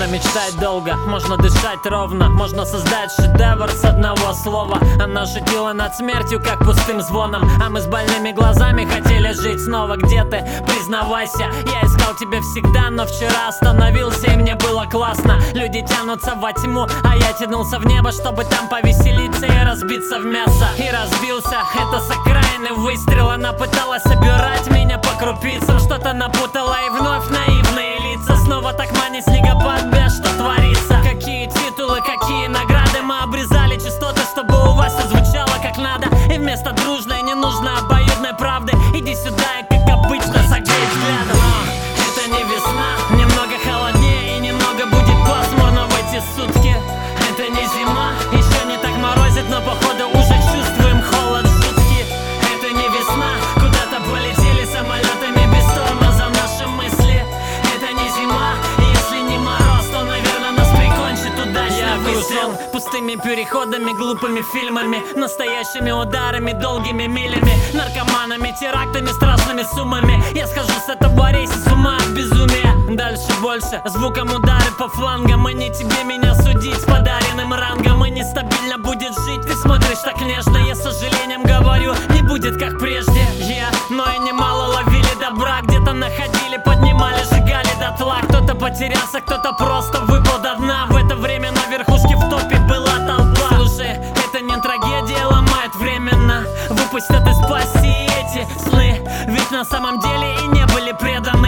мечтать долго, можно дышать ровно, можно создать шедевр с одного слова. Она шутила над смертью, как пустым звоном, а мы с больными глазами хотели жить снова. Где ты? Признавайся, я искал тебя всегда, но вчера остановился и мне было классно. Люди тянутся во тьму, а я тянулся в небо, чтобы там повеселиться и разбиться в мясо. И разбился, это с окраины выстрел. Она пыталась собирать меня по крупицам, что-то напутала и вновь наивные лица. Снова так манит снегопад, бля, что творится? Какие титулы, какие награды? Мы обрезали частоты, чтобы у вас все звучало как надо. И вместо дружной не нужно обоюдной правды. Иди сюда и как обычно согрей взглядом. Но это не весна, немного холоднее и немного будет пасмурно в эти сутки. Это не зима, еще не так морозит, но походу уже чувствуем холод жуткий. Это не весна, куда-то полетели самолетами без тормоза наши мысли. Это не зима, и если не мороз, то, наверное, нас прикончит удачный выстрел. Пустыми переходами, глупыми фильмами, настоящими ударами, долгими милями, наркоманами, терактами, страшными суммами. Я схожу с этого рейса с ума от безумия. Дальше больше, звуком удары по флангам. И не тебе меня судить с подаренным рангом. И нестабильно будет жить, ты смотришь так нежно. Я с сожалением говорю, не будет как прежде. Но и немало ловили добра, где-то находили, поднимали, сжигали дотла. Кто-то потерялся, кто-то просто выпал до дна. В это время на верхушке в топе была толпа. Слушай, это не трагедия, ломает временно. Выпустят из пасти эти сны, ведь на самом деле и не были преданы.